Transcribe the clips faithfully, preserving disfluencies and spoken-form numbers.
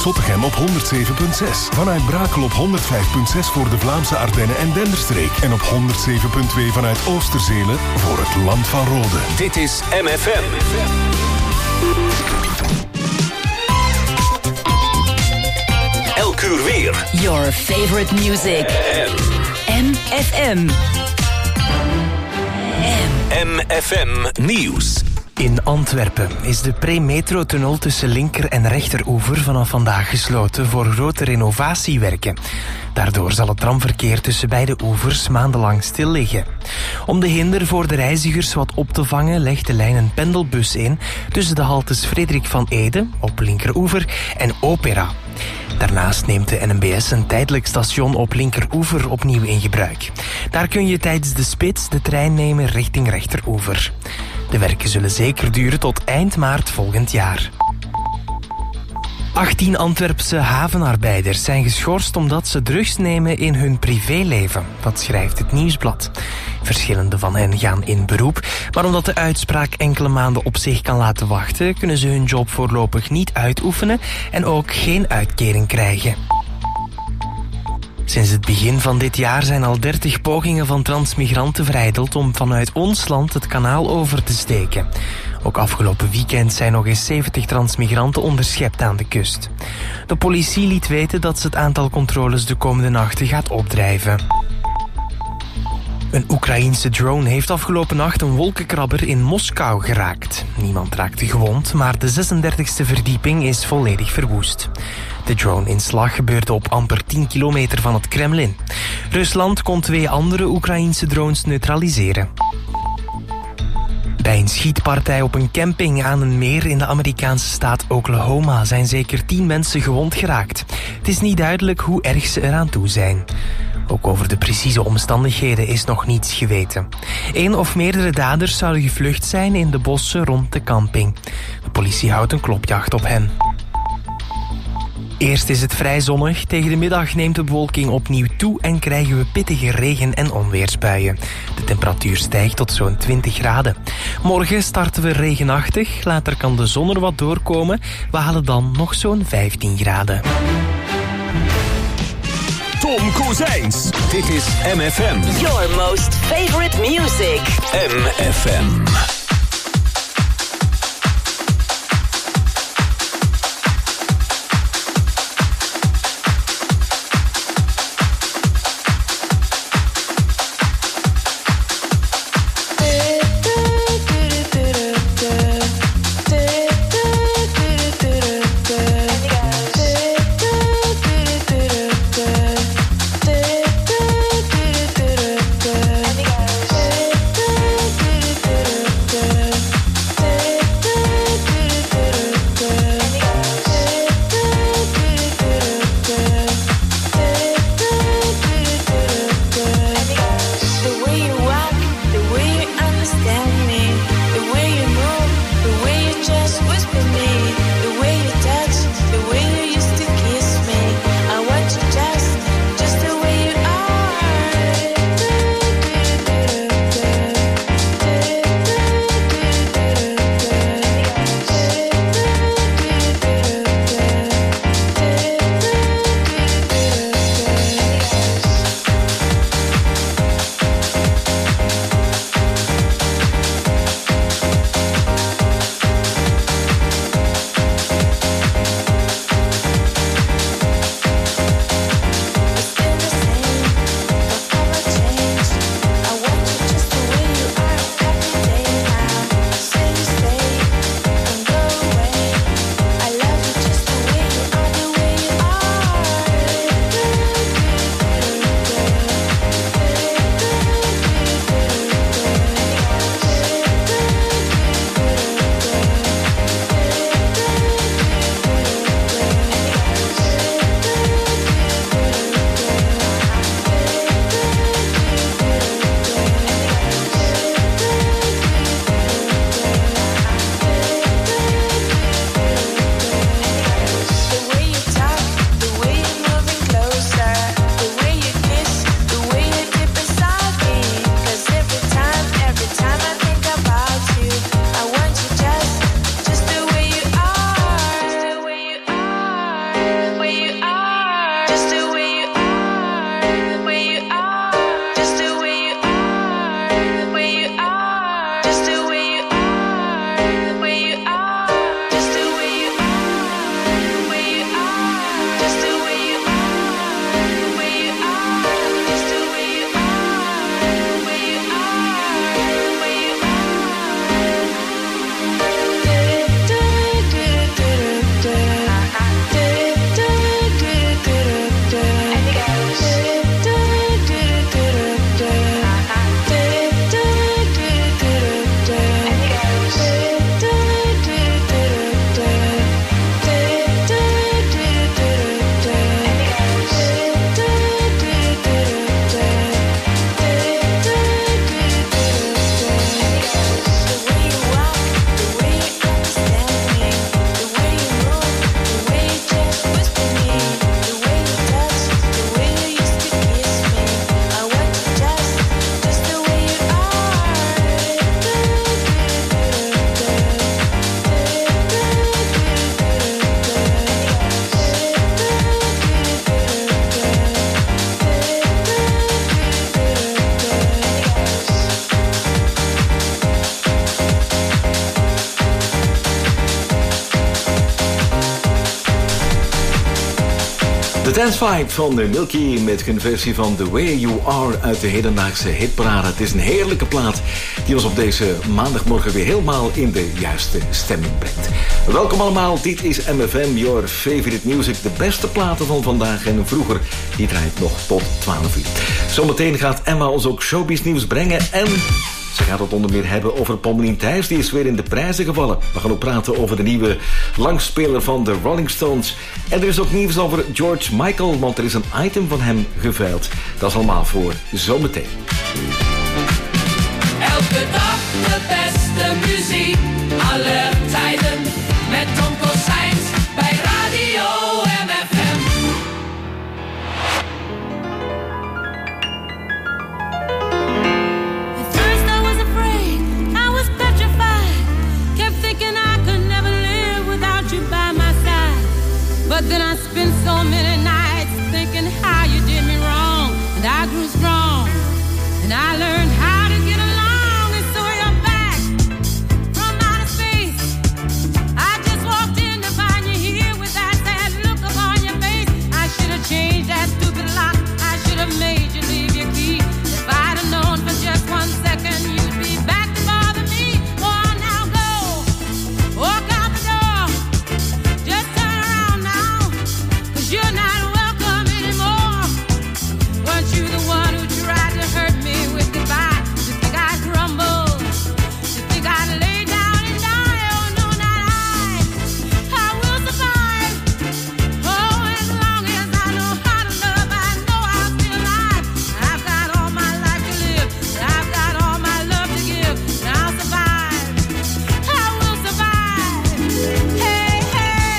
Zottegem op honderd zeven komma zes. Vanuit Brakel op honderd vijf komma zes voor de Vlaamse Ardennen en Denderstreek. En op honderd zeven komma twee vanuit Oosterzelen voor het Land van Rode. Dit is M F M. Elk uur weer. Your favorite music. M F M. M F M Nieuws. In Antwerpen is de pre-metro-tunnel tussen linker- en rechteroever vanaf vandaag gesloten voor grote renovatiewerken. Daardoor zal het tramverkeer tussen beide oevers maandenlang stil liggen. Om de hinder voor de reizigers wat op te vangen legt de lijn een pendelbus in tussen de haltes Frederik van Ede op linkeroever en Opera. Daarnaast neemt de N M B S een tijdelijk station op linkeroever opnieuw in gebruik. Daar kun je tijdens de spits de trein nemen richting rechteroever. De werken zullen zeker duren tot eind maart volgend jaar. achttien Antwerpse havenarbeiders zijn geschorst omdat ze drugs nemen in hun privéleven. Dat schrijft het Nieuwsblad. Verschillende van hen gaan in beroep, maar omdat de uitspraak enkele maanden op zich kan laten wachten, kunnen ze hun job voorlopig niet uitoefenen en ook geen uitkering krijgen. Sinds het begin van dit jaar zijn al dertig pogingen van transmigranten verijdeld om vanuit ons land het kanaal over te steken. Ook afgelopen weekend zijn nog eens zeventig transmigranten onderschept aan de kust. De politie liet weten dat ze het aantal controles de komende nachten gaat opdrijven. Een Oekraïense drone heeft afgelopen nacht een wolkenkrabber in Moskou geraakt. Niemand raakte gewond, maar de zesendertigste verdieping is volledig verwoest. De drone-inslag gebeurde op amper tien kilometer van het Kremlin. Rusland kon twee andere Oekraïense drones neutraliseren. Bij een schietpartij op een camping aan een meer in de Amerikaanse staat Oklahoma zijn zeker tien mensen gewond geraakt. Het is niet duidelijk hoe erg ze eraan toe zijn. Ook over de precieze omstandigheden is nog niets geweten. Eén of meerdere daders zouden gevlucht zijn in de bossen rond de camping. De politie houdt een klopjacht op hen. Eerst is het vrij zonnig, tegen de middag neemt de bewolking opnieuw toe en krijgen we pittige regen- en onweersbuien. De temperatuur stijgt tot zo'n twintig graden. Morgen starten we regenachtig, later kan de zon er wat doorkomen. We halen dan nog zo'n vijftien graden. Tom Kozijns. Dit is M F M. Your most favorite music. M F M. Dance Fight van Milky met een versie van The Way You Are uit de hedendaagse hitparade. Het is een heerlijke plaat die ons op deze maandagmorgen weer helemaal in de juiste stemming brengt. Welkom allemaal, dit is M F M, your favorite music. De beste platen van vandaag en vroeger, die draait nog tot twaalf uur. Zometeen gaat Emma ons ook showbiz nieuws brengen en... ze gaat het onder meer hebben over Pommelien Thijs, die is weer in de prijzen gevallen. We gaan ook praten over de nieuwe langspeler van de Rolling Stones. En er is ook nieuws over George Michael, want er is een item van hem geveild. Dat is allemaal voor zometeen. Elke dag de beste muziek, alle tijden, met Tom Kossijns bij Radio M F M. But then I spent so many nights thinking how you did me wrong. And I grew strong, and I learned how to get along. And so you're back from outer space. I just walked in to find you here with that sad look upon your face. I should have changed that stupid lock. I should have made you leave your key. If I'd have known for just one second you'd be back to bother me. Oh, now go, walk out the door. Just turn around now. You're not welcome anymore. Weren't you the one who tried to hurt me with goodbye? You think I'd crumble? You think I'd lay down and die? Oh no, not I. I will survive. Oh, as long as I know how to love, I know I'll be alive. I've got all my life to live, and I've got all my love to give, and I'll survive. I will survive. Hey, hey.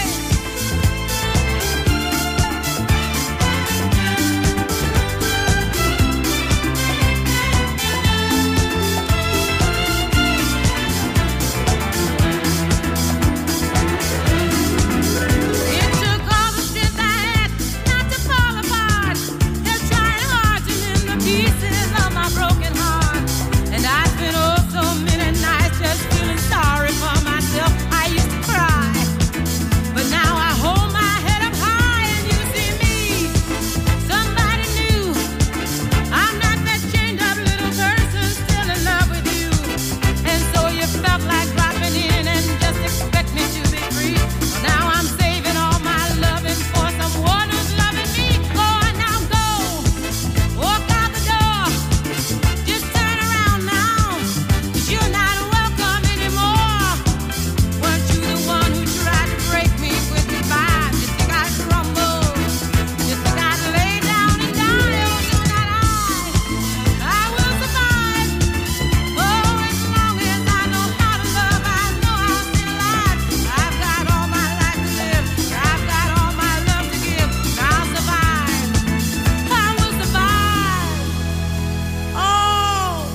It took all the strength I had not to fall apart. Kept trying hard to mend the pieces of my broken heart. And I spent oh so many nights just feeling sorry for myself. I used to cry, but now I hold my head up high and you see me, somebody new. I'm not that chained up little person still in love with you. And so you felt like dropping in and just expect me to be free. Now I'm saving all my loving for someone who's loving me. Go on now, go, walk out the door. Just turn around now, 'cause you're not welcome anymore. Weren't you the one who tried to break me with goodbye? You think I'd crumble? You think I'd lay down and die? Oh, no, not I. I will survive. Oh, as long as I know how to love, I know I'll stay alive. I've got all my life to live, I've got all my love to give, and I'll survive. I will survive. Oh,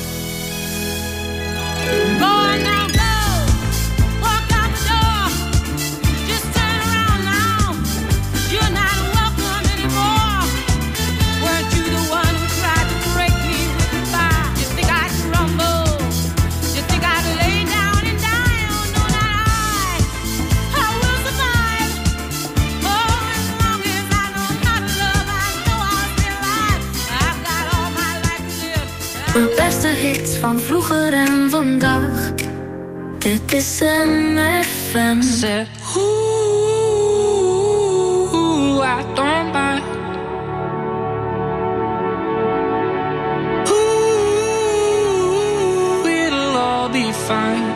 go on now, go, walk out the door. Just turn around now, 'cause you're not welcome anymore. Weren't you the one who tried to break me with goodbye? You think I'd crumble? You think I'd lay down and die? Oh no, not I. I will survive. Oh, as long as I know how to love, I know I'll be alive. I've got all my life to live. De beste hits van vroeger en vandaag. Dit is M F M. Said, ooh, I don't mind. Ooh, it'll all be fine.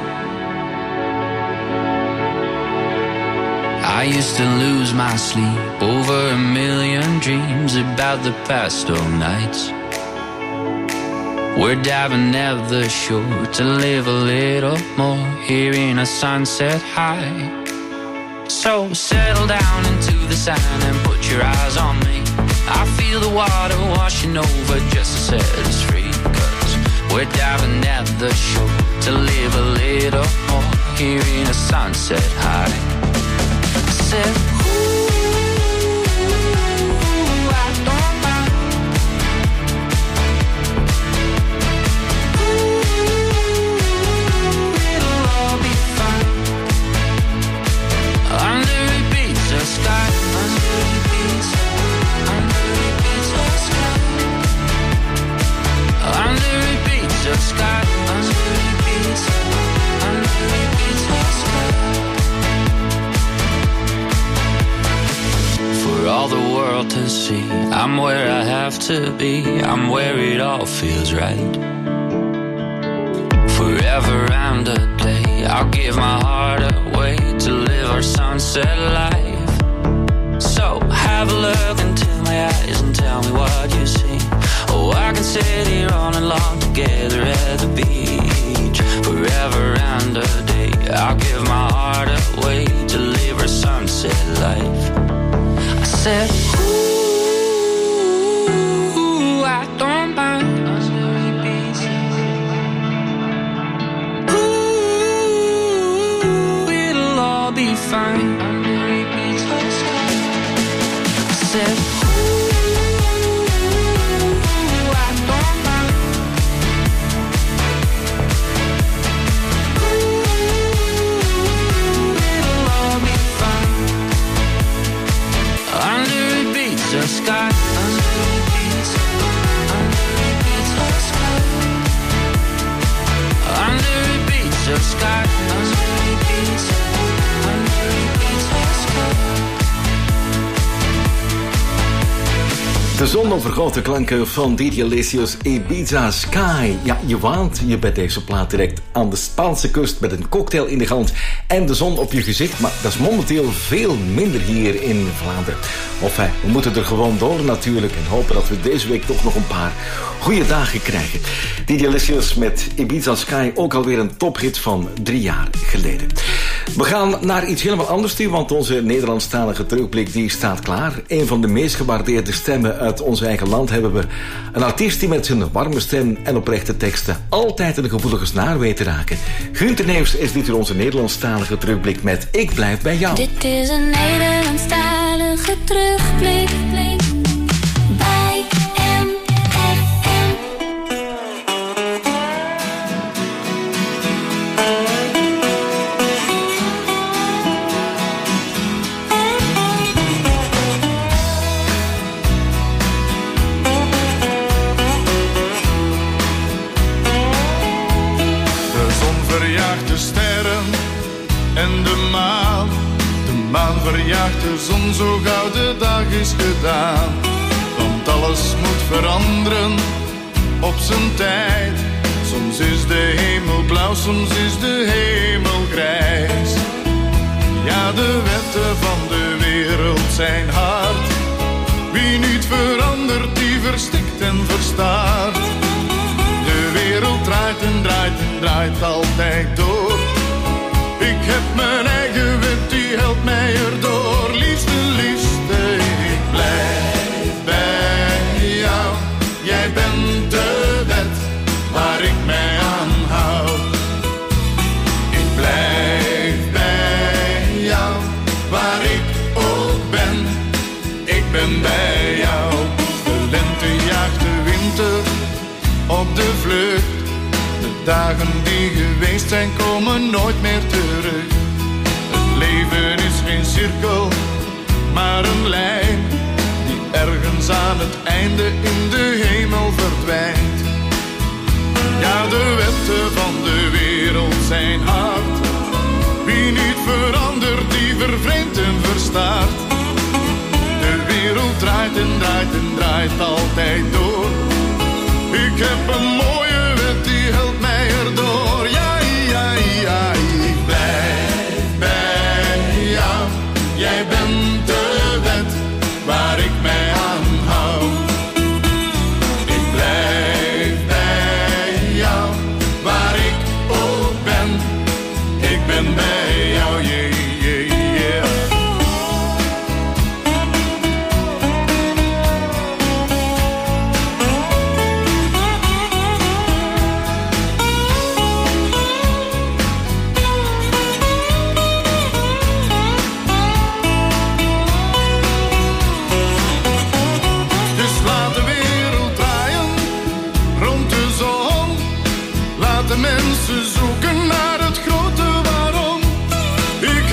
I used to lose my sleep over a million dreams about the past old nights. We're diving at the shore to live a little more, hearing a sunset high. So settle down into the sand and put your eyes on me. I feel the water washing over just to set us free. 'Cause we're diving at the shore to live a little more, hearing a sunset high. I said, sky under the beats world to see. I'm where I have to be. I'm where it all feels right. Forever and a day, I'll give my heart away to live our sunset life. So have a look into my eyes and tell me what you see. Oh, I can sit here all night long together at the beach. Forever and a day, I'll give my heart away to live our sunset life. I said, ooh, I don't mind. Ooh, it'll all be fine. I said, the sky under repeats, under repeats the sky, under repeats the sky, under repeats, under repeats the sky. De zon overgoot de klanken van D J Alessios Ibiza Sky. Ja, je waant je bij deze plaat direct aan de Spaanse kust met een cocktail in de hand en de zon op je gezicht. Maar dat is momenteel veel minder hier in Vlaanderen. Of wij, we moeten er gewoon door natuurlijk en hopen dat we deze week toch nog een paar goede dagen krijgen. D J Alessios met Ibiza Sky, ook alweer een tophit van drie jaar geleden. We gaan naar iets helemaal anders toe, want onze Nederlandstalige terugblik die staat klaar. Een van de meest gewaardeerde stemmen uit ons eigen land hebben we. Een artiest die met zijn warme stem en oprechte teksten altijd een gevoelige snaar weet te raken. Gunther Neefs is dit hier onze Nederlandstalige terugblik met Ik blijf bij jou. Dit is een Nederlandstalige terugblik bij M F M. En de maan, de maan verjaagt de zon zo gauw de dag is gedaan. Want alles moet veranderen op zijn tijd. Soms is de hemel blauw, soms is de hemel grijs. Ja, de wetten van de wereld zijn hard. Wie niet verandert, die verstikt en verstaart. De wereld draait en draait en draait altijd door. Ik heb mijn eigen wet, die helpt mij erdoor. Liefste, liefste, ik blijf bij jou. Jij bent de wet waar ik mij aan hou. Ik blijf bij jou, waar ik ook ben. Ik ben bij jou. De lente jaagt de winter op de vlucht. De dagen die geweest zijn komen nooit meer terug. Het leven is geen cirkel, maar een lijn die ergens aan het einde in de hemel verdwijnt. Ja, de wetten van de wereld zijn hard. Wie niet verandert, die vervreemdt en verstaart. De wereld draait en draait en draait altijd door. Ik heb een mooie wet, die helpt mij erdoor. Ja, ja, ja, ik blijf bij jou. Jij bent de wet waar ik mij aan hou. Ik blijf bij jou, waar ik ook ben. Ik ben bij jou, yeah, yeah, yeah. De mensen zoeken naar het grote waarom. Ik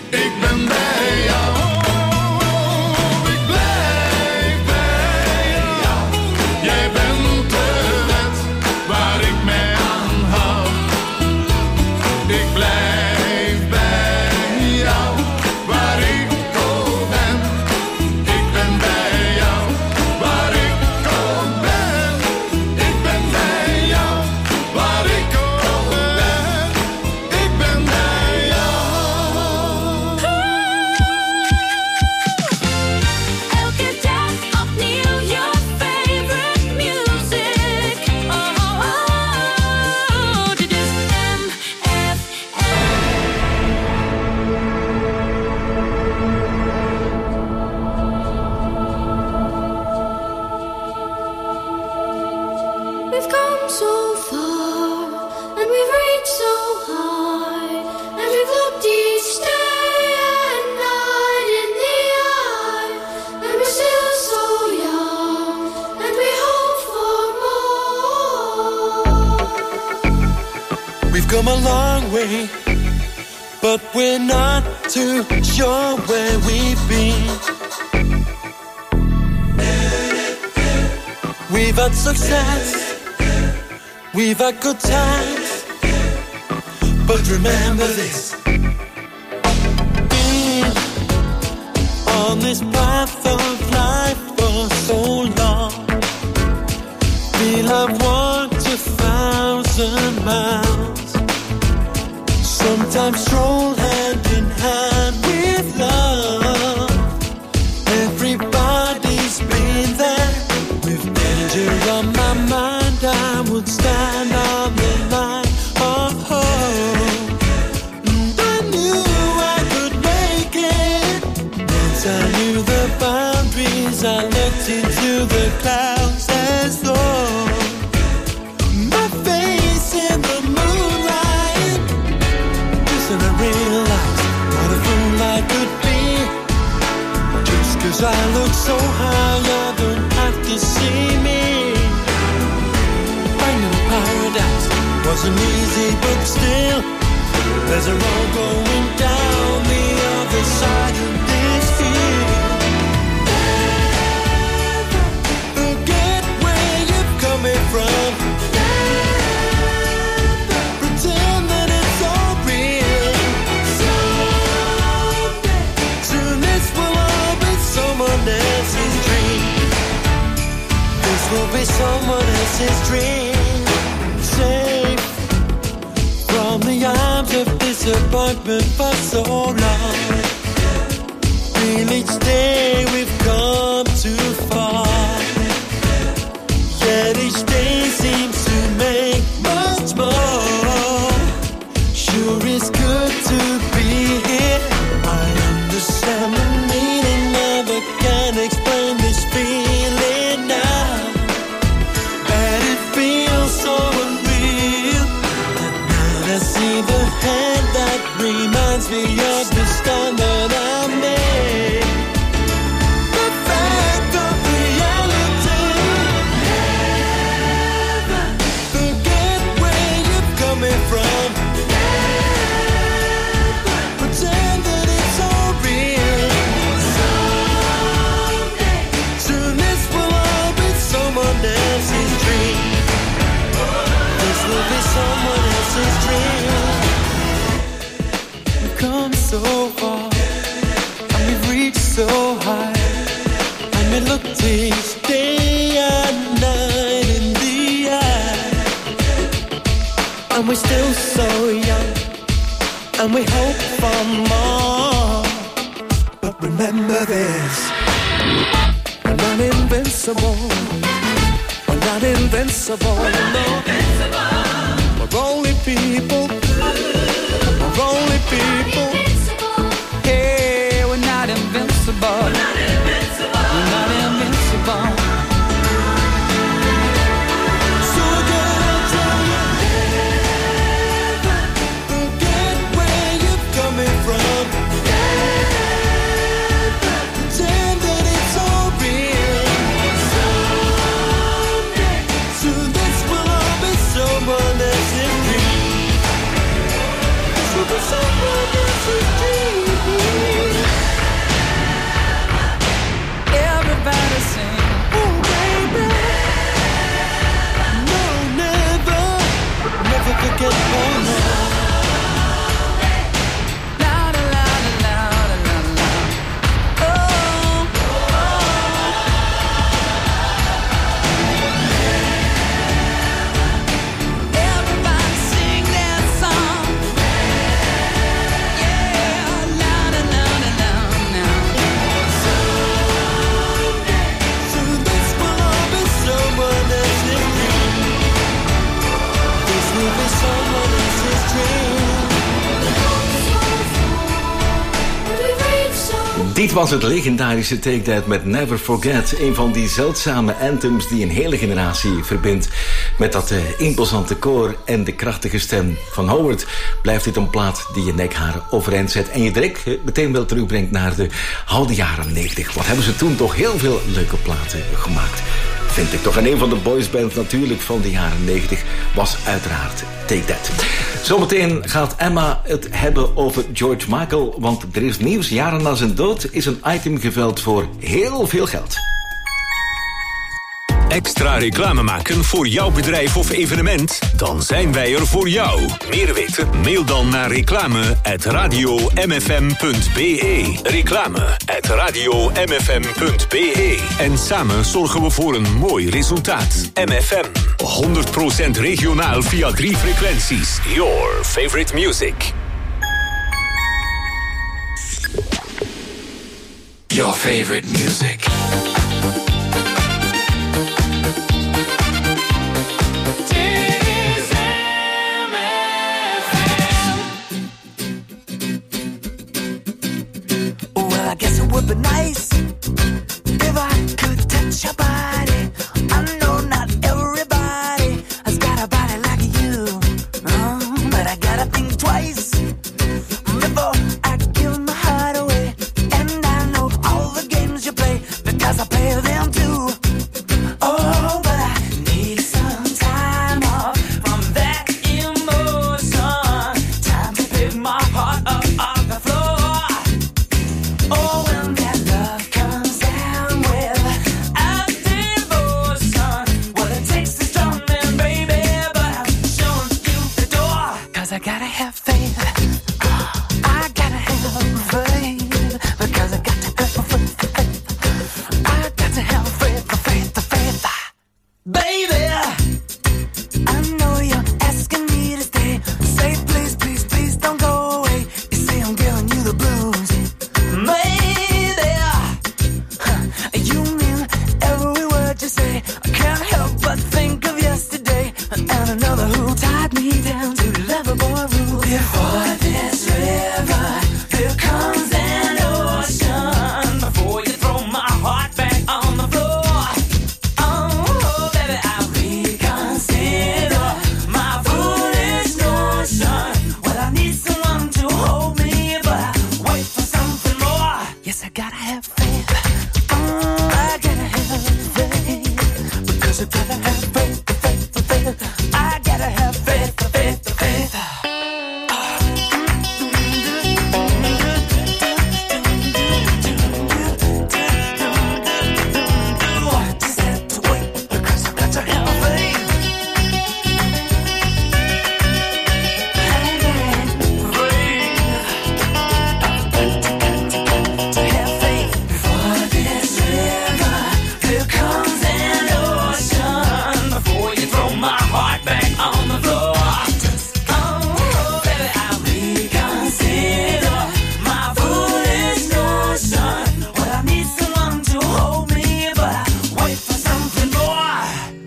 ik ben bij jou. Ik blijf bij jou. Jij bent de wet waar ik mij aan hou. Ik blijf bij jou, waar ik ook ben. Ik ben bij jou, waar ik ook ben. Ik ben bij jou, waar ik ook ben. Ik ben bij jou. Elke dag opnieuw your favorite music. Oh, oh, oh. Dit is M F We've come so far, and we've reached so high, and we've looked each day and night in the eye, and we're still so young, and we hope for more. We've come a long way, but we're not too sure where we've been. We've had success, we've had good times, but remember this. Been on this path of life for so long, feel I've walked a thousand miles, sometimes stroll hand in hand with love. Everybody's been there, with danger on my mind, I would stand on the line of hope. And I knew I could make it. Once I knew the boundaries, I looked into the clouds as though my face in the moonlight. Listen, I realized what a fool I could be. Just 'cause I look so high, I don't have to see me. Finding paradise wasn't easy, but still, there's a road going down the other side of this hill. Forget where you're coming from. Pretend that it's all real. Soon this will all be someone else's dream. This will be someone else's dream. Safe from the arms of disappointment for so long. Feel each day we've come too far. Yet each day seems to make much more. Sure is good to be here. I understand the meaning of it, can't explain this feeling now. But it feels so unreal. At night I see the hand that reminds me of the stand that I made. The fact of reality. Never forget where you're coming from. Never pretend that it's all real. Someday, soon this will all be someone else's dream. This will be someone else's dream. We've come so far, and we've reached so high, and we looked each day and night in the eye, and we're still so young, and we hope for more. But remember this, we're not invincible. We're not invincible. We're not invincible. We're only people. We're only people. Hey, we're not invincible. We're not invincible. We're not invincible. So again, I'll tell you, never forget where you're coming from. Never pretend that it's all real. Someday, soon this will all be someone else's dream. This will be someone else's dream. Dit was het legendarische Take That met Never Forget. Een van die zeldzame anthems die een hele generatie verbindt. Met dat uh, imposante koor en de krachtige stem van Howard blijft dit een plaat die je nekharen overeind zet. En je direct uh, meteen wel terugbrengt naar de oude jaren negentig. Wat hebben ze toen toch heel veel leuke platen gemaakt. Vind ik toch. En een van de boysbands natuurlijk van de jaren negentig was uiteraard Take That. Zometeen gaat Emma het hebben over George Michael, want er is nieuws. Jaren na zijn dood is een item geveld voor heel veel geld. Extra reclame maken voor jouw bedrijf of evenement? Dan zijn wij er voor jou. Meer weten? Mail dan naar reclame at radio m f m punt b e. Reclame at radio m f m punt b e. En samen zorgen we voor een mooi resultaat. M F M. honderd procent regionaal via drie frequenties. Your favorite music. Your favorite music. I guess it would be nice if I could touch your body. I know not everybody has got a body like you, oh, but I gotta think twice before I give my heart away. And I know all the games you play because I play them too. Oh, but I need some time off from that emotion. Time to pick my heart up off the floor. Oh, when that love comes down without devotion, well, it takes a strong man, baby, but I'm showing you the door. Cause I gotta have faith, I gotta have faith, because I got to have faith, I got to have faith, faith, faith, baby. I know you're asking me to stay, say please, please, please don't go away. You say I'm giving you the blues. Maybe huh, you mean every word you say. I can't help but think of yesterday and another who tied me down to Loverboy rules. Before this river, here comes an ocean. Before you throw my heart back on the floor, oh baby, I reconsider my foolish notion. Well, I need someone to hold me, but I wait for something more. Yes, I gotta have faith. Oh, I gotta have faith. Because I gotta have faith, faith, faith. I gotta have faith, faith, faith. Just have to wait because I got to have faith. To have faith before this river, here comes an ocean. Before you throw my heart back on the floor, oh baby, I reconsider my foolish notion. Well, I need someone to hold me, but I wait for something more.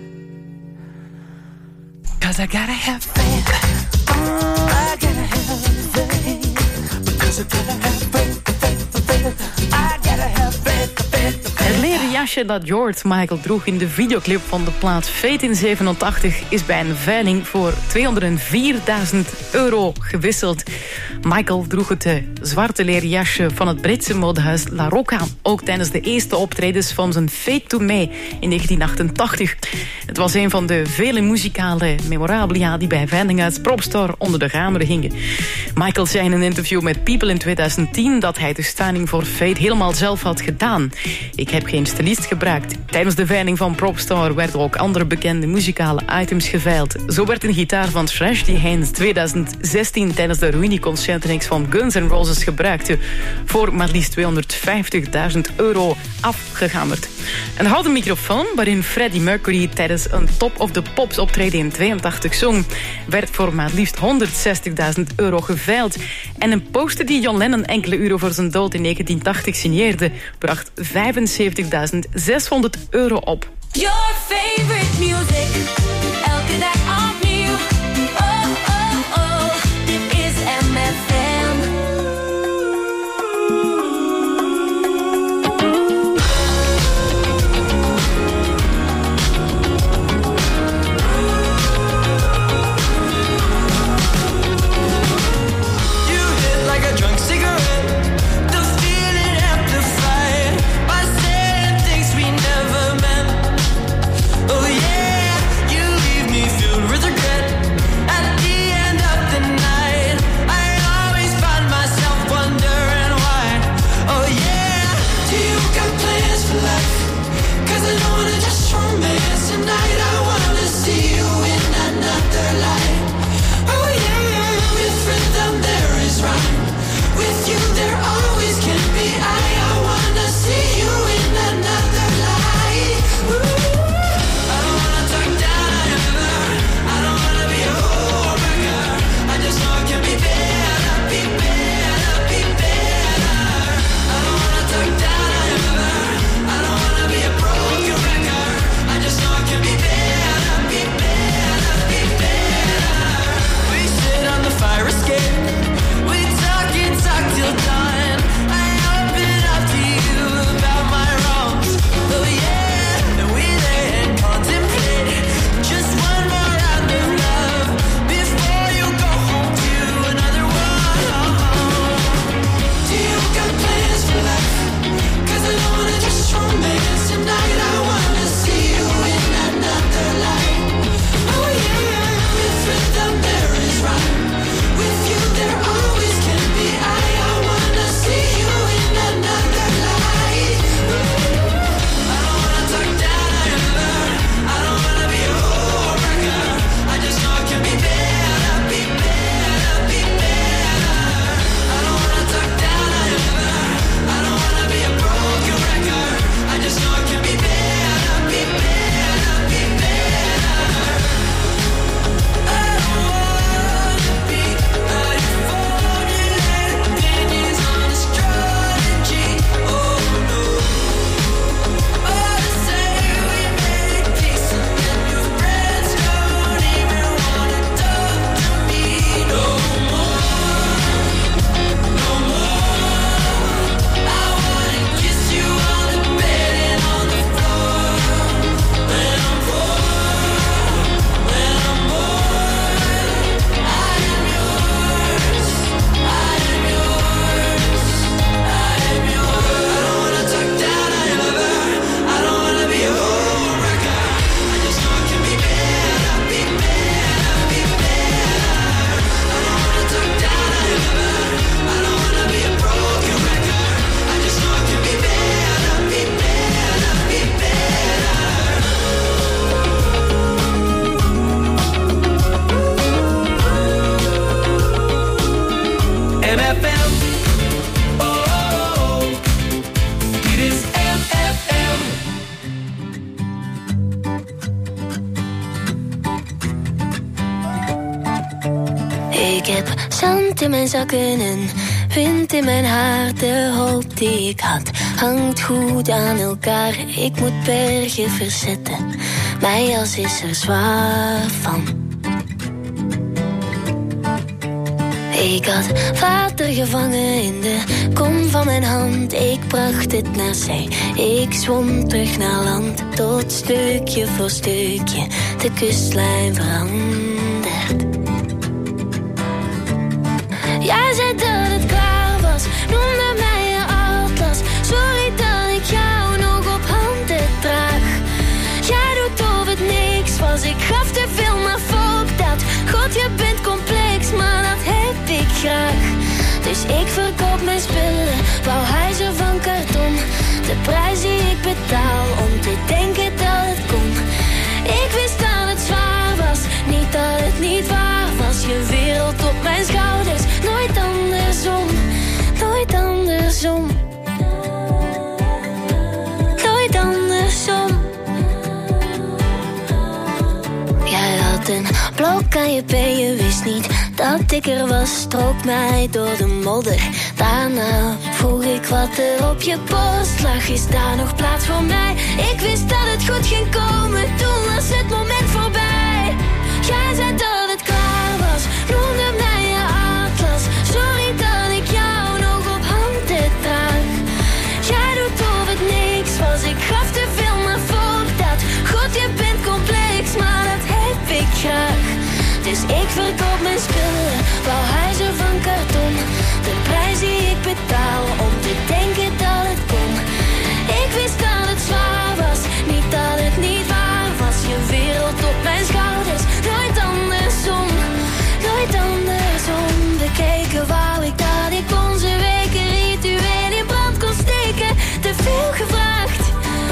Cause I gotta have faith. Oh, I gotta have faith. Because I gotta have faith, faith, faith. I gotta have faith, faith, faith. Het leren jasje dat George Michael droeg in de videoclip van de plaat Fate in zevenentachtig is bij een veiling voor tweehonderdvierduizend euro gewisseld. Michael droeg het uh, zwarte leren jasje van het Britse modehuis La Rocca, ook tijdens de eerste optredens van zijn Fate to Me in negentien achtentachtig. Het was een van de vele muzikale memorabilia die bij veilinghuis Propstore onder de ramen gingen. Michael zei in een interview met People in tweeduizend tien dat hij de styling voor Fate helemaal zelf had gedaan. Ik heb geen stylist gebruikt. Tijdens de veiling van Propstore werden ook andere bekende muzikale items geveild. Zo werd een gitaar van Ashley Haynes tweeduizend zestien tijdens de Ruini-concertreeks van Guns N' Roses gebruikte voor maar liefst tweehonderdvijftigduizend euro afgehamerd. Een houten microfoon waarin Freddie Mercury tijdens een Top of the Pops optreden in tweeëntachtig zong, werd voor maar liefst honderdzestigduizend euro geveild. En een poster die John Lennon enkele uren voor zijn dood in negentien tachtig signeerde, bracht vijfenzeventigduizend zeshonderd euro op. Your favorite music, elke dag opnieuw. Oh, oh, oh, dit is M F M. Ik heb zand in mijn zakken en wind in mijn haar. De hoop die ik had hangt goed aan elkaar. Ik moet bergen verzetten, mijn jas is er zwaar van. Ik had water gevangen in de kom van mijn hand. Ik bracht het naar zee, ik zwom terug naar land. Tot stukje voor stukje de kustlijn verandert. Jij zei dat het klaar was, noemde mij je atlas. Sorry dat ik jou nog op handen draag. Jij doet of het niks was, ik gaf te veel, maar fuck dat. God, je bent complex, maar dat heb ik graag. Dus ik verkoop mijn spullen, wou huizen van karton. De prijs die ik betaal om te denken dat het kon. Ik wist dat het zwaar was, niet dat het niet waar was. Je wereld op mijn schouders, nooit andersom, nooit andersom. Nooit andersom. Jij had een blok aan je been, je wist niet dat ik er was. Strook mij door de modder, daarna vroeg ik wat er op je borst lag. Is daar nog plaats voor mij? Ik wist dat het goed ging komen, toen was het moment voorbij. Jij zei dat het klaar was, noemde mij je atlas. Sorry dat ik jou nog op handen draag. Jij doet of het niks was, ik gaf te veel, maar fuck dat. God, je bent complex, maar dat heb ik graag. Dus ik verkoop mijn spullen, wou huizen van karton. De prijs die ik betaal om te denken dat het kon. Ik wist dat het zwaar was, niet dat het niet waar was. Je wereld op mijn schouders, nooit andersom, nooit andersom. Bekeken wou ik dat ik onze weken ritueel in brand kon steken. Te veel gevraagd,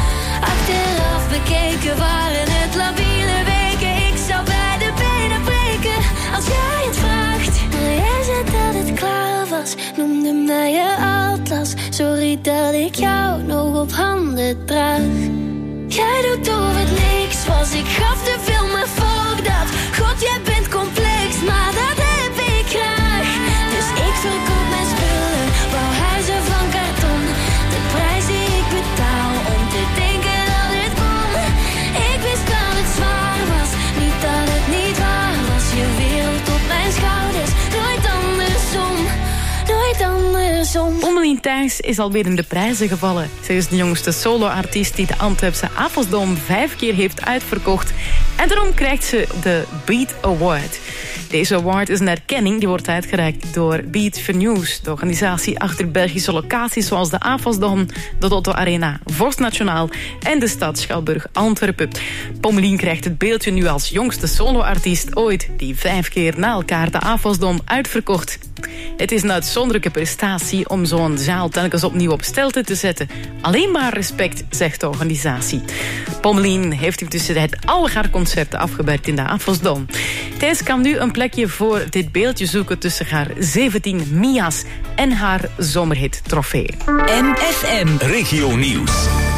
achteraf bekeken waren het labiele weken. Ik zou bij de benen breken als jij het vraagt. Maar jij zei dat het klaar was, noemde mij je atlas. Sorry dat ik jou nog op handen draag. Jij doet of het niks was, ik gaf te veel, maar fuck dat. God, jij bent complex, maar dat heb ik graag. Dus ik verkoop mijn spullen, wou huizen van karton. De prijs die ik betaal om te denken dat het kon. Ik wist dat het zwaar was, niet dat het niet waar was. Je wereld op mijn schouders, nooit andersom, nooit andersom. Pommelien Thijs is alweer in de prijzen gevallen. Zij is de jongste solo-artiest die de Antwerpse Avosdom vijf keer heeft uitverkocht. En daarom krijgt ze de Beat Award. Deze award is een erkenning die wordt uitgereikt door Beat for News, de organisatie achter Belgische locaties zoals de Avosdom, de Lotto Arena, Vorst Nationaal en de stad Schouwburg Antwerpen. Pommelien krijgt het beeldje nu als jongste solo-artiest ooit die vijf keer na elkaar de Avosdom uitverkocht. Het is een uitzonderlijke prestatie om zo'n zaal telkens opnieuw op stelte te zetten. Alleen maar respect, zegt de organisatie. Pommelien heeft in tussentijd al haar concerten afgewerkt in de Avosdom. Thijs kan nu een plekje voor dit beeldje zoeken tussen haar zeventien Mia's en haar zomerhit trofee. M F M Regio Nieuws.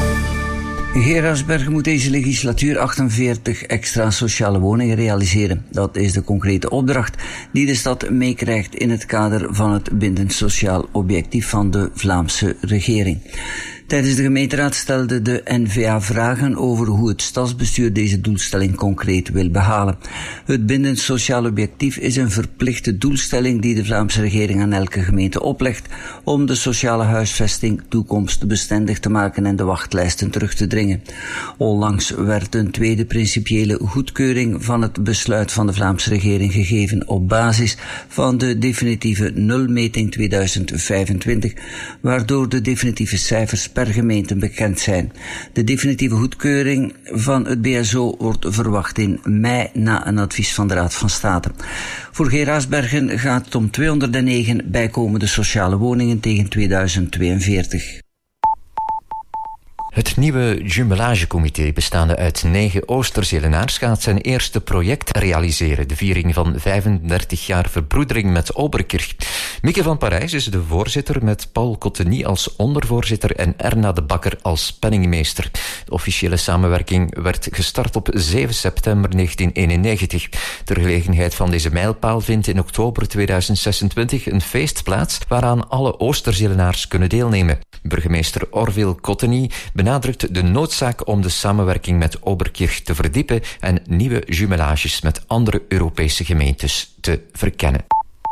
Geraardsbergen moet deze legislatuur achtenveertig extra sociale woningen realiseren. Dat is de concrete opdracht die de stad meekrijgt in het kader van het bindend sociaal objectief van de Vlaamse regering. Tijdens de gemeenteraad stelde de N V A vragen over hoe het stadsbestuur deze doelstelling concreet wil behalen. Het bindend sociaal objectief is een verplichte doelstelling die de Vlaamse regering aan elke gemeente oplegt om de sociale huisvesting toekomstbestendig te maken en de wachtlijsten terug te dringen. Onlangs werd een tweede principiële goedkeuring van het besluit van de Vlaamse regering gegeven op basis van de definitieve nulmeting tweeduizend vijfentwintig, waardoor de definitieve cijfers per gemeente bekend zijn. De definitieve goedkeuring van het B S O wordt verwacht in mei na een advies van de Raad van State. Voor Geraardsbergen gaat het om tweehonderdnegen bijkomende sociale woningen tegen tweeduizend tweeënveertig. Het nieuwe Jumelagecomité, bestaande uit negen Oosterzeelenaars, gaat zijn eerste project realiseren. De viering van vijfendertig jaar verbroedering met Oberkirch. Mieke van Parijs is de voorzitter, met Paul Cotteny als ondervoorzitter en Erna de Bakker als penningmeester. De officiële samenwerking werd gestart op zeven september negentien eenennegentig. Ter gelegenheid van deze mijlpaal vindt in oktober tweeduizend zesentwintig een feest plaats waaraan alle Oosterzeelenaars kunnen deelnemen. Burgemeester Orville Cotteny benadrukt de noodzaak om de samenwerking met Oberkirch te verdiepen en nieuwe jumelages met andere Europese gemeentes te verkennen.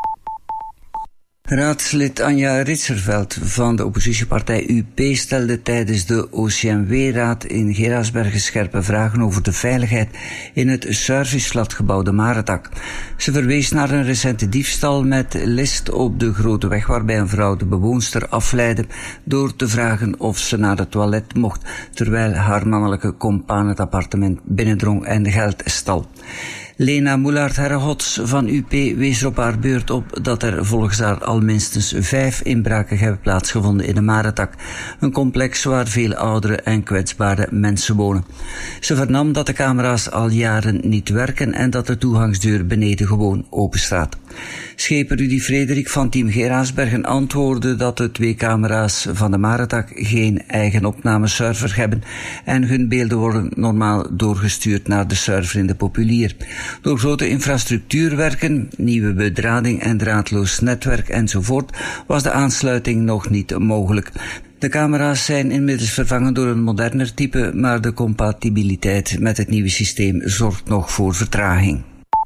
Raadslid Anja Ritserveld van de oppositiepartij U P stelde tijdens de O C M W-raad in Geraardsbergen scherpe vragen over de veiligheid in het serviceflatgebouw de Maretak. Ze verwees naar een recente diefstal met list op de grote weg waarbij een vrouw de bewoonster afleidde door te vragen of ze naar het toilet mocht, terwijl haar mannelijke compaan het appartement binnendrong en geld stal. Lena Moulaert-Herregots van U P wees er op haar beurt op dat er volgens haar al minstens vijf inbraken hebben plaatsgevonden in de Maretak, een complex waar veel oudere en kwetsbare mensen wonen. Ze vernam dat de camera's al jaren niet werken en dat de toegangsdeur beneden gewoon open staat. Scheper Rudy Frederik van Team Geraardsbergen antwoordde dat de twee camera's van de Maretak geen eigen opnameserver hebben en hun beelden worden normaal doorgestuurd naar de server in de Populier. Door grote infrastructuurwerken, nieuwe bedrading en draadloos netwerk enzovoort was de aansluiting nog niet mogelijk. De camera's zijn inmiddels vervangen door een moderner type, maar de compatibiliteit met het nieuwe systeem zorgt nog voor vertraging.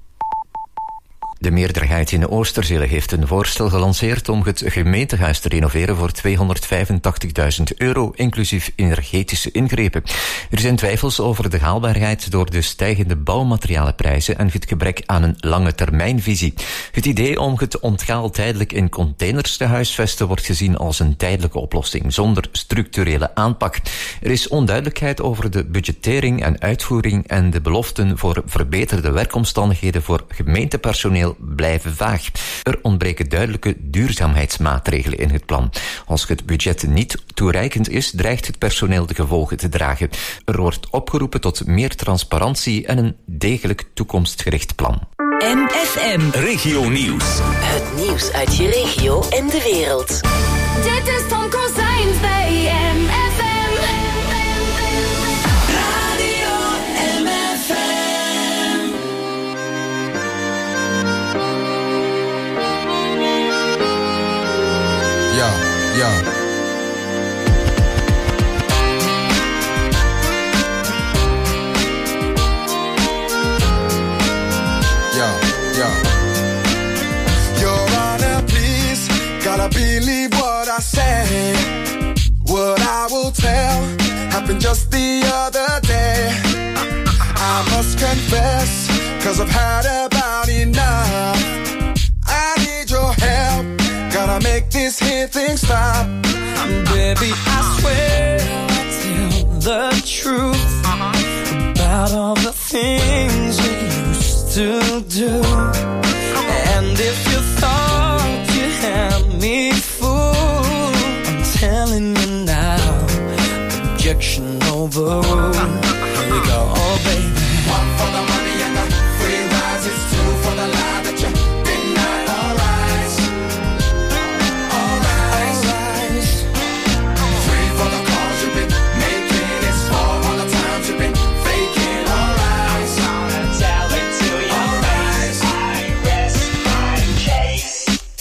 De meerderheid in Oosterzele heeft een voorstel gelanceerd om het gemeentehuis te renoveren voor tweehonderdvijfentachtigduizend euro, inclusief energetische ingrepen. Er zijn twijfels over de haalbaarheid door de stijgende bouwmaterialenprijzen en het gebrek aan een lange termijnvisie. Het idee om het onthaal tijdelijk in containers te huisvesten wordt gezien als een tijdelijke oplossing, zonder structurele aanpak. Er is onduidelijkheid over de budgettering en uitvoering en de beloften voor verbeterde werkomstandigheden voor gemeentepersoneel blijven vaag. Er ontbreken duidelijke duurzaamheidsmaatregelen in het plan. Als het budget niet toereikend is, dreigt het personeel de gevolgen te dragen. Er wordt opgeroepen tot meer transparantie en een degelijk toekomstgericht plan. M F M. Regio Nieuws. Het nieuws uit je regio en de wereld. Dit is Tom Kozijns bij M F M. Radio M F M. Ja, ja. Ja, ja. Your Honor, please, gotta believe what I say. What I will tell happened just the other day. I must confess, cause I've had about enough. I need your help, gotta make this here thing stop. Baby, I swear I'll tell the truth about all the things you used to do. And if you thought you had me fooled, I'm telling you now, objection overruled. Here we go, oh baby. One for the money and the free rise, it's two for the lie that you deny. All rise, all rise, three for the calls you've been making, it's four all the times you've been faking. All rise, I'm gonna tell it to you. All rise, I rest my case.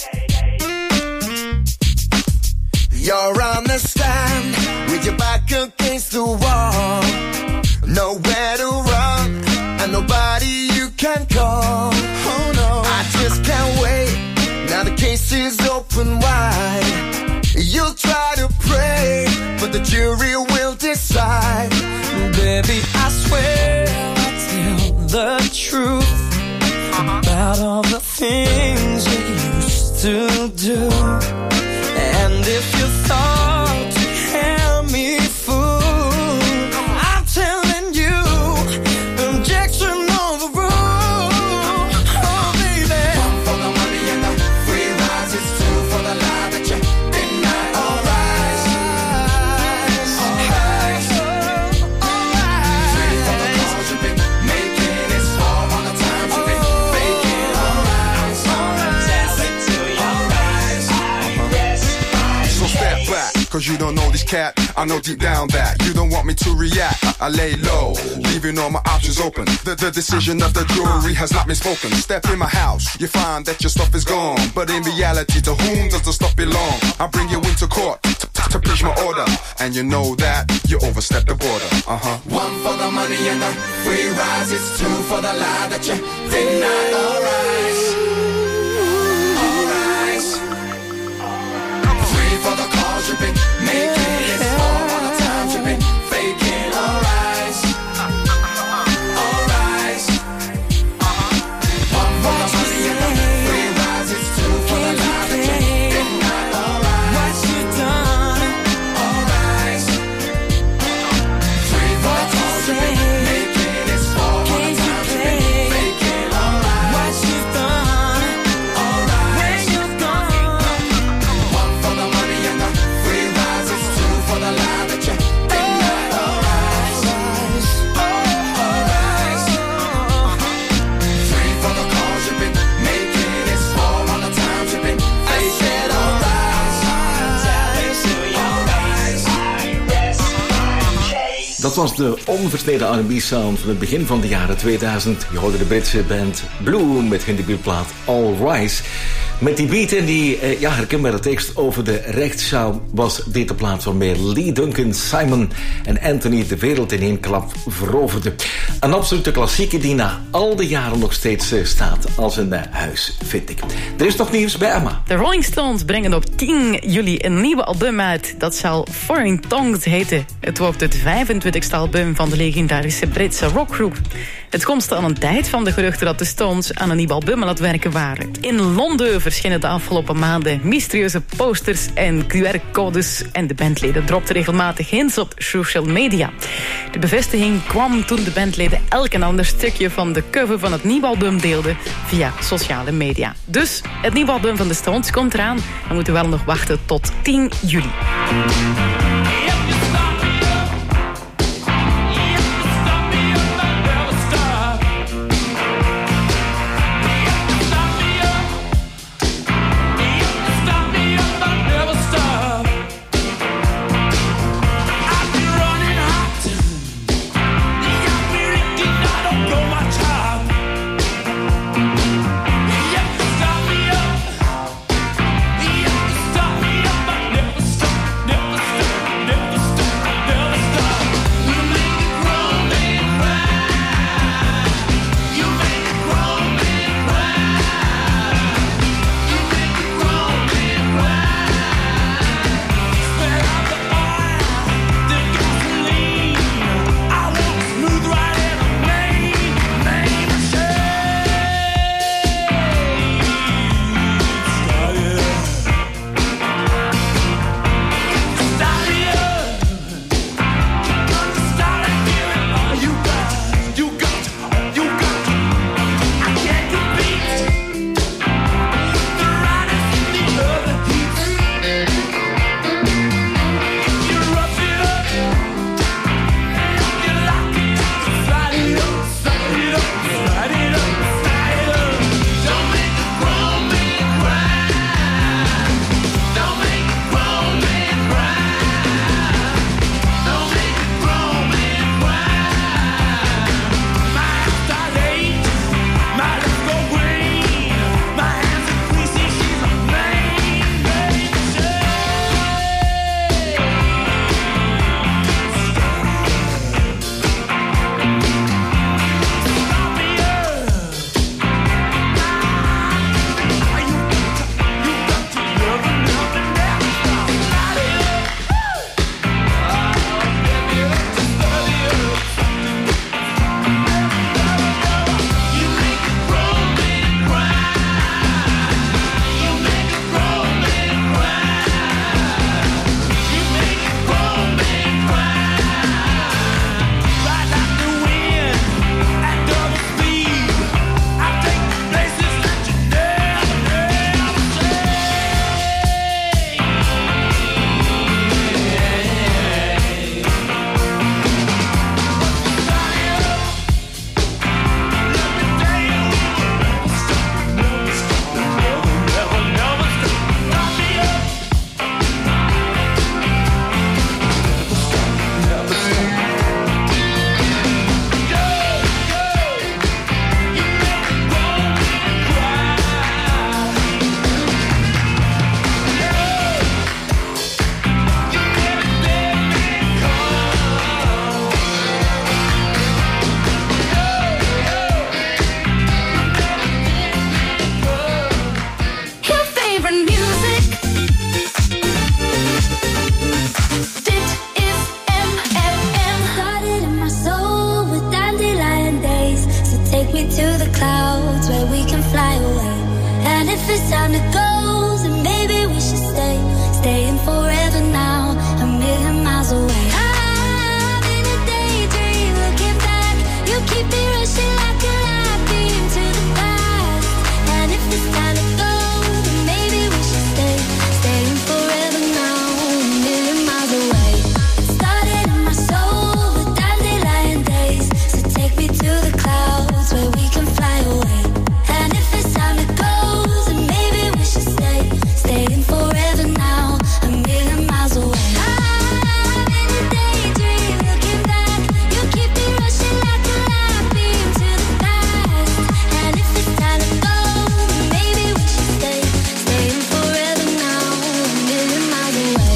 You're on the stand with your back against the wall, nowhere to run and nobody you can call. Oh no, I just can't wait. Now the case is open wide. You'll try to pray, but the jury will decide. Baby, I swear I'll tell the truth about all the things you used to do. And if you thought you had me fooled, I'm telling you, objection overruled. Oh baby, one for the money and the free rise, it's two for the lie that you deny. All rise, all cause you don't know this cat. I know deep down that you don't want me to react. I, I lay low, leaving all my options open. The, the decision of the jury has not been spoken. Step in my house, you find that your stuff is gone. But in reality, to whom does the stuff belong? I bring you into court t- t- to preach my order. And you know that you overstepped the border. Uh-huh. One for the money and the free rise. It's two for the lie that you denied. All rise. All rise. Three for the calls you've been making. It's four all the times you've been faking. All rise. All rise. One for the money and the free rise. It's two for the lie that you denied. All rise. What you done? All rise. Three for the calls you've been making. It's four all the times you've been faking. All rise. What you done? All rise. Where you gone? One for the money and the free rise. It's two for the lie that you denied. All rise. All rise. Three for the calls you've been making. It's four all the times you've been faking. All rise. All rise. Dat was de onversneden R en B-sound van het begin van de jaren tweeduizend. Je hoorde de Britse band Blue met hun debuutplaat All Rise. Met die beat en die eh, ja, herkenbare tekst over de rechtszaal was dit de plaat waarmee Lee Duncan, Simon en Anthony de wereld in één klap veroverden. Een absolute klassieker die na al de jaren nog steeds eh, staat als een eh, huis, vind ik. Er is nog nieuws bij Emma. De Rolling Stones brengen op tien juli een nieuwe album uit. Dat zal Foreign Tongues heten. Het wordt het vijfentwintigste album van de legendarische Britse rockgroep. Het komt aan een tijd van de geruchten dat de Stones aan een nieuw album aan het werken waren. In Londen verschenen de afgelopen maanden mysterieuze posters en Q R-codes en de bandleden dropten regelmatig hints op social media. De bevestiging kwam toen de bandleden elk een ander stukje van de cover van het nieuwe album deelden via sociale media. Dus het nieuwe album van de Stones komt eraan. We moeten wel nog wachten tot tien juli. Stop me up, but never stop, never stop. time to go, then maybe we should stay, staying forever now, a million miles away. I'm in a daydream, looking back. You keep me rushing like a light beam to the past. And if it's time to go, then maybe we should stay, staying forever now, a million miles away. It started in my soul with dandelion days, so take me to the clouds where we can fly away. And if it's time to go, then maybe we should stay, staying forever now, a million miles away. I'm in a daydream, looking back. You keep me rushing like a light beam to the past. And if it's time to go, then maybe we should stay, staying forever now, a million miles away.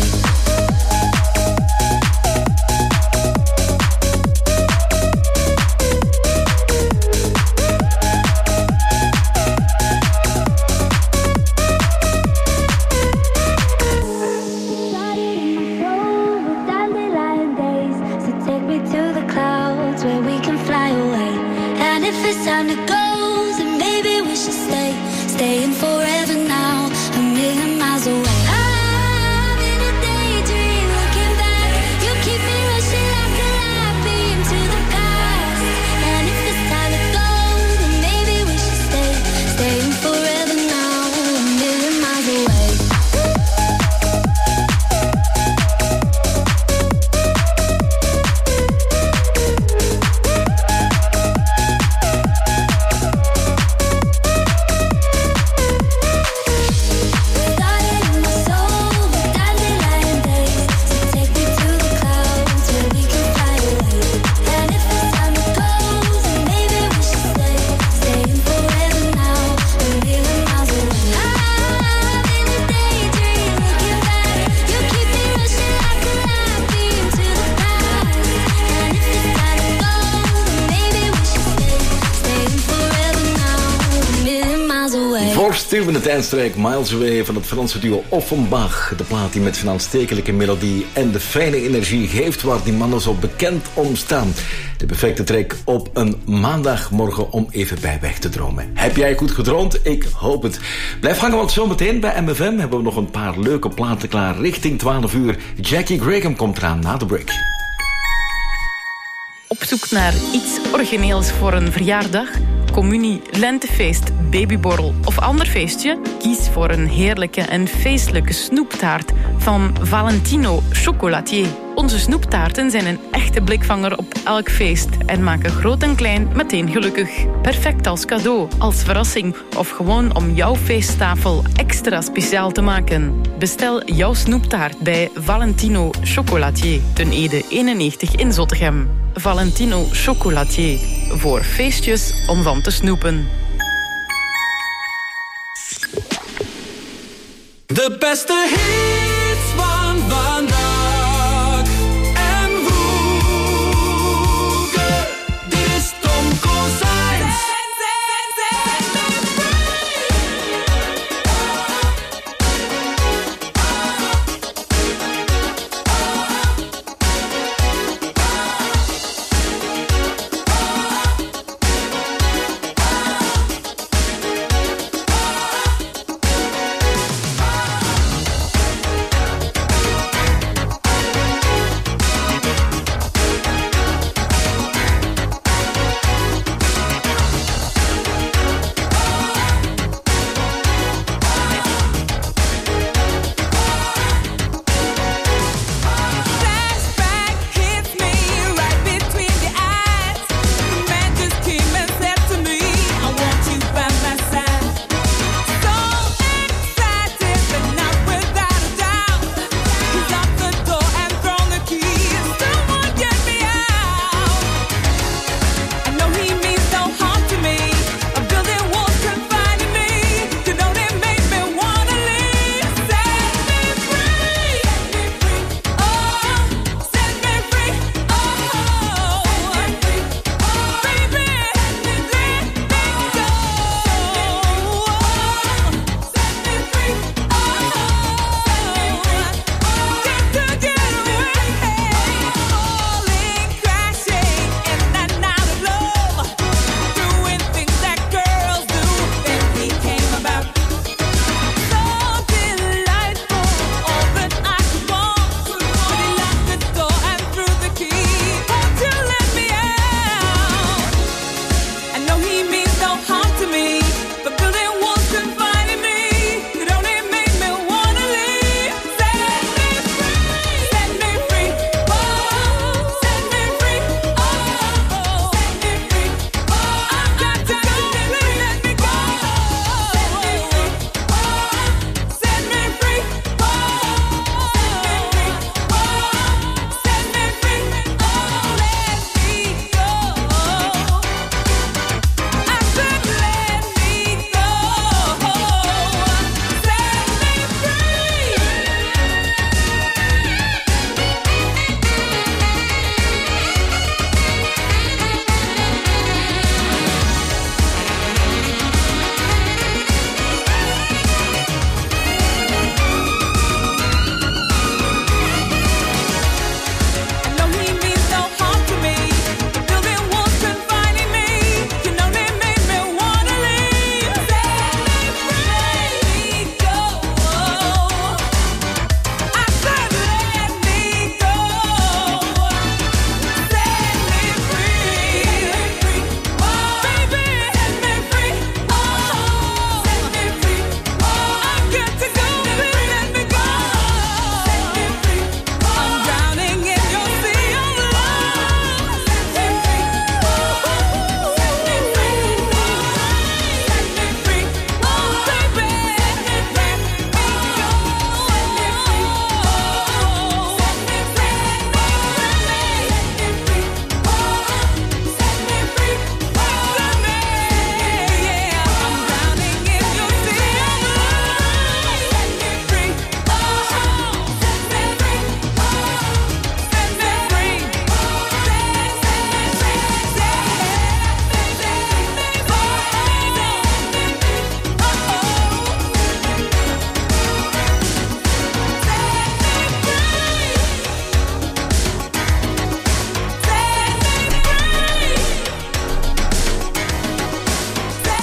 Dandelion days, so take me to the clouds where we can fly away. And if it's time to go, then maybe we should stay, staying forever now, a million miles away. I'm in a daydream, looking back. You keep me rushing like a light beam to the past. And if it's time to go, then maybe we should stay, staying forever now, a million miles away. Started in my soul with dandelion days, so take me to the clouds where we can fly away. And if it's time to go, then maybe we should stay, staying forever now, a million miles away. I'm in a daydream, looking back. You keep me rushing like a light beam to the past. And if it's time to go, then maybe we should stay, staying forever now, a million miles away. Voor Steven de Tijdstreek, Miles Away van het Franse duo Offenbach. De plaat die met zijn aanstekelijke melodie en de fijne energie geeft waar die mannen zo bekend om staan. De perfecte track op een maandagmorgen om even bij weg te dromen. Heb jij goed gedroomd? Ik hoop het. Blijf hangen, want zometeen bij M F M hebben we nog een paar leuke platen klaar. Richting twaalf uur. Jackie Graham komt eraan na de break. Op zoek naar iets origineels voor een verjaardag, communie, lentefeest, babyborrel of ander feestje? Kies voor een heerlijke en feestelijke snoeptaart van Valentino Chocolatier. Onze snoeptaarten zijn een echte blikvanger op elk feest en maken groot en klein meteen gelukkig. Perfect als cadeau, als verrassing of gewoon om jouw feesttafel extra speciaal te maken. Bestel jouw snoeptaart bij Valentino Chocolatier, ten Ede eenennegentig in Zottegem. Valentino Chocolatier, voor feestjes om van te snoepen. De beste hits van vandaag en vroeger. Dit is Tom Kozijns.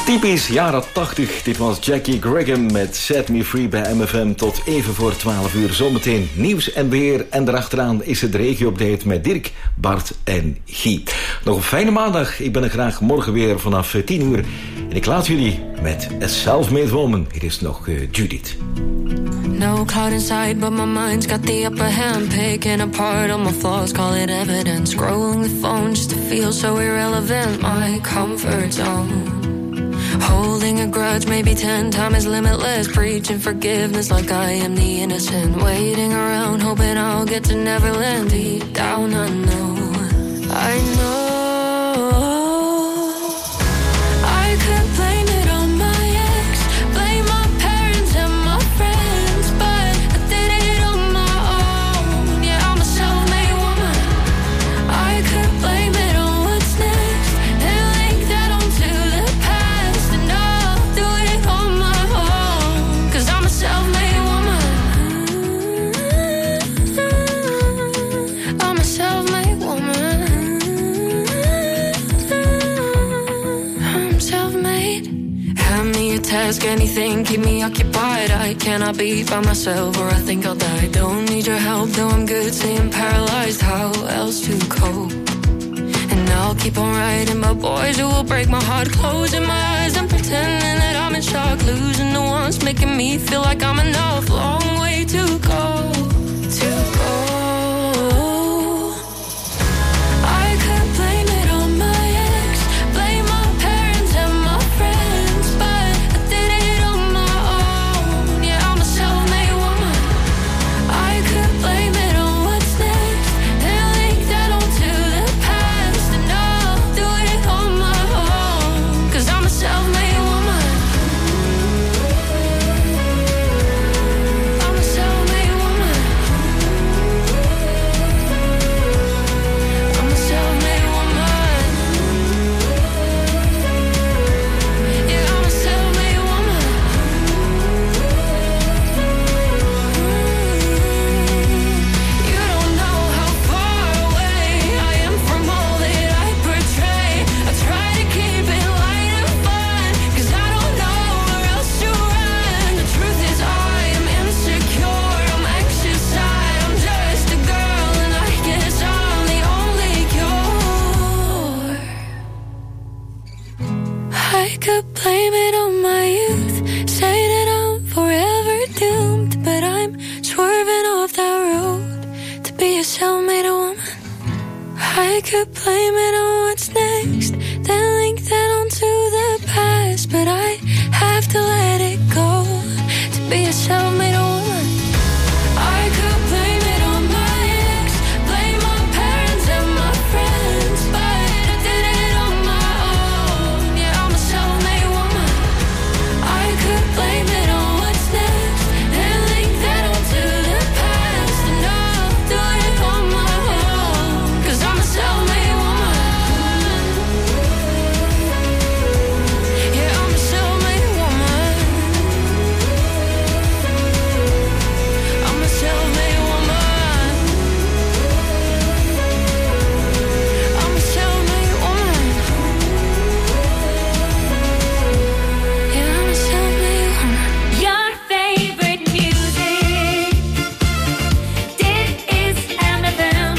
Typisch jaren tachtig. Dit was Jackie Graham met Set Me Free bij M F M tot even voor twaalf uur. Zometeen nieuws en weer. En daarachteraan is het regio-update met Dirk, Bart en Guy. Nog een fijne maandag. Ik ben er graag morgen weer vanaf tien uur. En ik laat jullie met A Self-Made Woman. Hier is nog uh, Judith. No cloud inside, but my mind's got the upper hand. Picking apart all my flaws, call it evidence. Scrolling the phone just to feel so irrelevant. My comfort zone. Holding a grudge, maybe ten times limitless. Preaching forgiveness like I am the innocent. Waiting around, hoping I'll get to Neverland. Deep down I know, I know I could blame it on my ex, blame my parents and my friends, but I did it on my own. Yeah, I'm a self-made woman. I could blame it on what's next, then link that onto the past, and I'll do it on my own, 'cause I'm a self-made woman. I'm a self-made woman. I'm self-made. Hand me a task, anything, keep me occupied. I cannot be by myself or I think I'll die. Don't need your help, though I'm good, staying paralyzed. How else to cope? And I'll keep on writing about boys who will break my heart, closing my eyes and pretending that I'm in shock, losing the ones making me feel like I'm enough. Long way to go, to go. I could blame it on my ex, blame my parents and my friends, but I did it on my own. Yeah, I'm a self-made woman. I could blame it on what's next, then link that onto the past, and I'll do it on my own, 'cause I'm a self-made woman. I'm a self-made woman. I'm a self-made woman. Yeah, I'm a self-made woman. You don't know how far away I am from all that I portray. I try to keep it light and fun, 'cause I don't know where else to run. The truth is I am insecure, I'm anxious, I'm just a girl, and I guess I'm the only cure. I could blame it on my youth, say that I'm forever doomed, but I'm swerving off that road to be a self-made woman. I could blame it on what's next, then link that onto the past, but I have to let it go to be a self-made woman. I could blame it on my ex, blame my parents and my friends, but I did it on my own. Yeah, I'm a self-made woman. I could blame it on what's next, then link that onto the past, and I'll do it on my own, 'cause I'm a self-made woman. Yeah, I'm a self-made woman. I'm a self-made woman. I'm a self-made woman. Yeah, I'm a self-made woman. Your favorite music. Dit is M F M.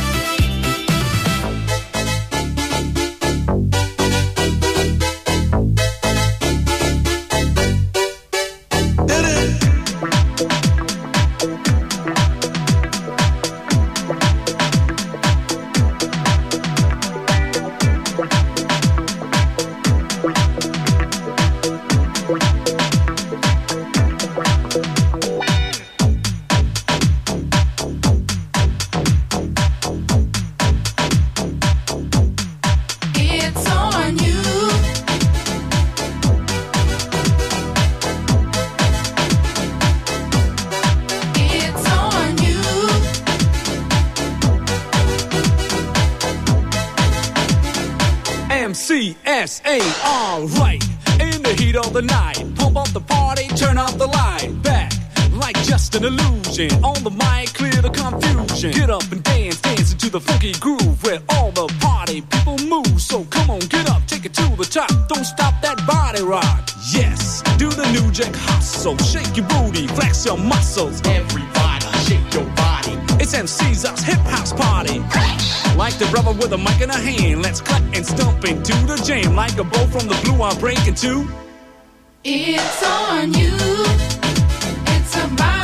It's on you. It's on you. M C S A, alright. In the heat of the night, pump up the party, turn up the light. Back like just an illusion. On the mic, clear the confusion. Get up and dance, dance into the funky groove where all the party people move. So come on, get up, take it to the top. Don't stop that body rock. Yes, do the new jack hustle. Shake your booty, flex your muscles. Everybody, shake your body. It's M C's us hip house party. Like the brother with a mic in a hand, let's cut and stomp into the jam. Like a bow from the blue, I'm breaking two. It's on you. It's about